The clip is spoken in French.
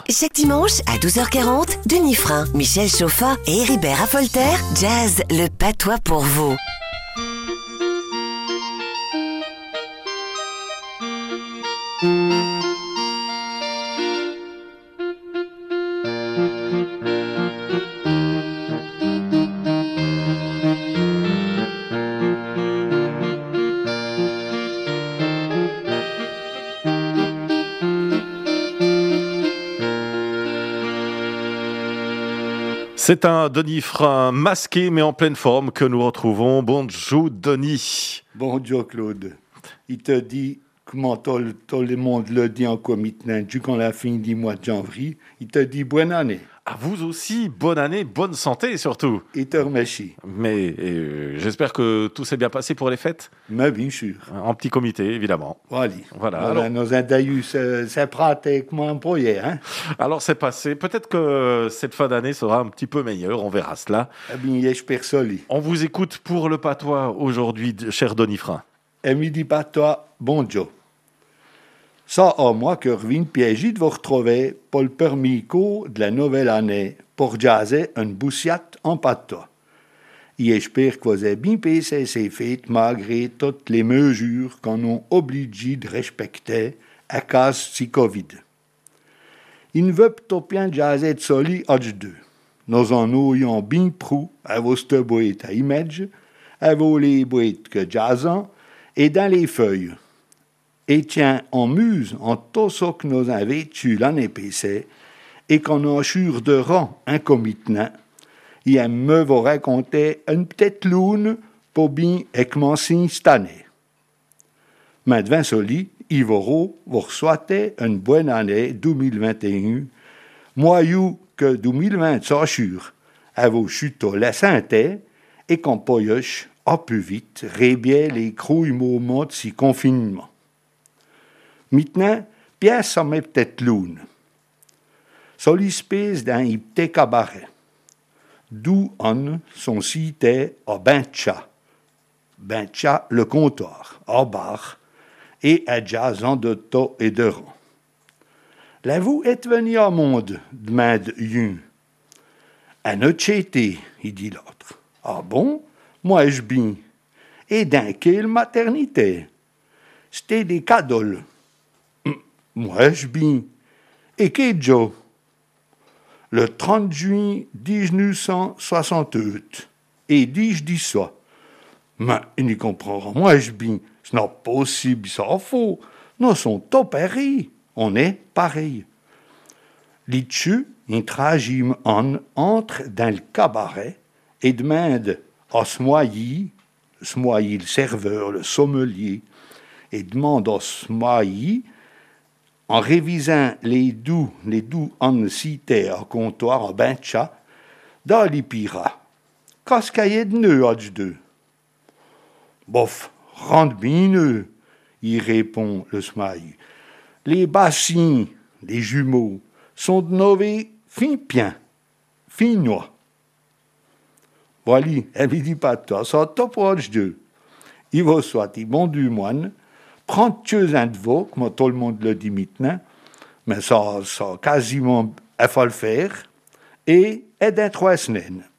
Chaque dimanche à 12h40, Denis Frein, Michel Chauffat et Héribert Raffolter jazz le patois pour vous. C'est un Denis Frein masqué mais en pleine forme que nous retrouvons. Bonjour Denis. Bonjour Claude. Il te dit, comment tout le monde le dit encore maintenant, jusqu'à la fin du mois de janvier, il te dit bonne année. À vous aussi, bonne année, bonne santé surtout. Il te remercie. Mais j'espère que tout s'est bien passé pour les fêtes. Mais bien sûr. En petit comité, évidemment. Voilà. Alors, nos indayus, c'est pratiquement pour hier. Hein? Alors c'est passé. Peut-être que cette fin d'année sera un petit peu meilleure. On verra cela. Eh bien, j'espère soli. On vous écoute pour le patois aujourd'hui, cher Denis Frein. Et midi patois, bonjour. Ça, à moi que Revine Piégide vous retrouver pour le permis de la nouvelle année pour jazzer une boussiate en patois. J'espère que vous avez bien passé ces fêtes malgré toutes les mesures qu'on a obligé de respecter à cause de Covid. Il ne veut pas bien jazzer de soli à deux. Nous en ayons bien prou à vos boîtes à image, à vos les boîtes que jazzant et dans les feuilles. Et tiens, on muse en tout ce que nous avons vécu l'année passée et qu'on assure de rang incomitant. Il me vous raconter une petite lune pour bien commencer cette année. Maintenant, soli, il vous souhaiter une bonne année 2021, moyou que 2020 s'assure à vos chutes la santé et qu'on peut au plus vite rébier les crouilles moments de ce confinement. Maintenant, pièce ça met peut-être lune. C'est l'espèce d'un petit cabaret, d'où on son cité à Bencha. Bencha, le comptoir, à bar, et à jazzant de taux et de rang. Là, vous êtes venu au monde, demande un. À notre été, il dit l'autre. Ah bon? Moi, je bien. Et dans quelle maternité? C'était des cadeaux. Moi, je bien. Et qu'est Joe? Le 30 juin 1968. Et dis ça. Mais il n'y comprendra. Moi, je bien. Ce n'est pas possible, ça faux. Nous sommes tous pareils. On est pareil. L'itchu, un tragime entre dans le cabaret et demande à Smoyi, le serveur, le sommelier, et demande à Smoyi, en révisant les doux en cité à comptoir à Bencha, dans les piras. Qu'est-ce qu'il y a de nœud à deux? Bof, rentre bien nœud, il répond le Smoyi. Les bassins, les jumeaux, sont de novés fin pien, fin noix. Voilà, elle ne dit pas toi, ça top proche d'eux. Il va soit bon du moine, prendre un de vous, comme tout le monde le dit maintenant, mais ça quasiment, il faut le faire, et d'un 3 semaines.